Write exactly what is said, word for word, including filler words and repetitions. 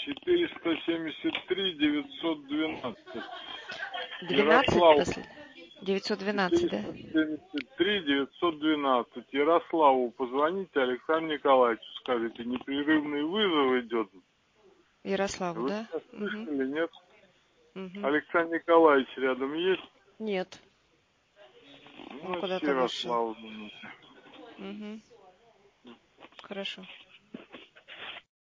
четыреста семьдесят три девятьсот двенадцать. двенадцать Ярослав. после? девятьсот двенадцать, да? четыреста семьдесят три девятьсот двенадцать. Ярославу позвоните, Александру Николаевичу скажите, непрерывный вызов идет. Ярославу, Вы да? меня слышали, Угу. нет? Угу. Александр Николаевич рядом есть? Нет. Он Ну, куда-то вышел. Ярославу. Угу. Хорошо.